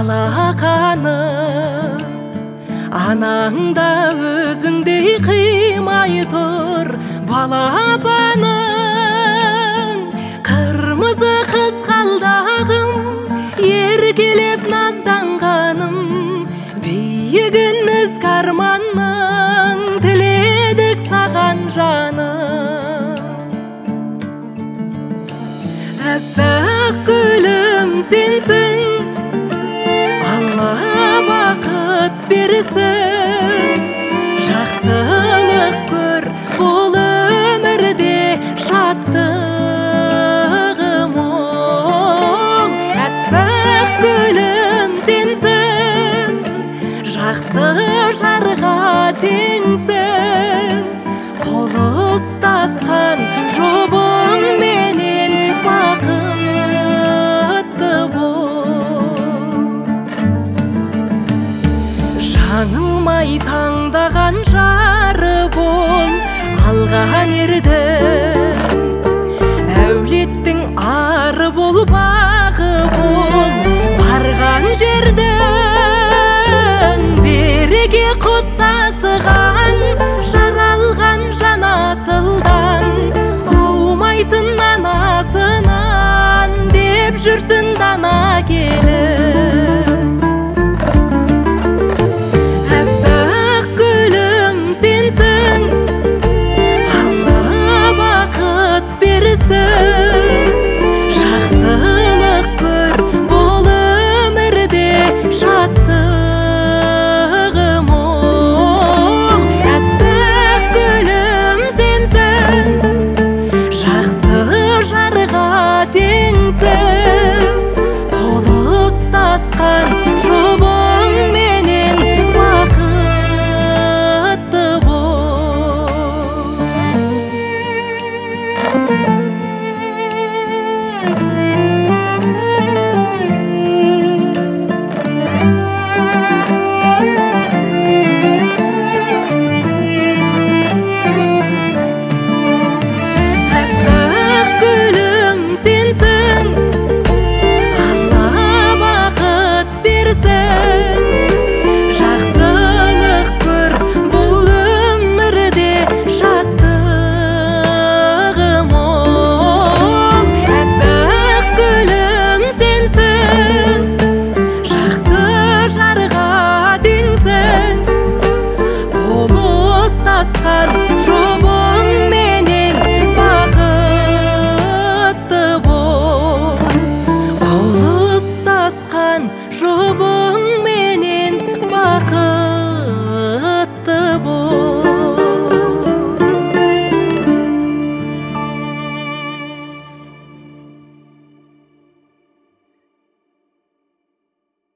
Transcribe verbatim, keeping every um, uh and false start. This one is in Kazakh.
алақаны, анаңда өзіңдей қимай тұр балапаның. Қырмызы қызғалдағым, еркелеп назданғаным, биігін ізгі арманның, тіледік саған жаным. Әппақ гүлім сенсің, Алла бақыт берсін. Жақсылық көр, бұл өмірде шаттығым мол. Әппақ гүлім сенсің, жақсы жарға теңсің. Қол ұстасқан жұбың менен бақытты бол. Жаңылмай таңдаған жары бол, алған ерді. Әулеттің ары бол, бағы бол, барған жерді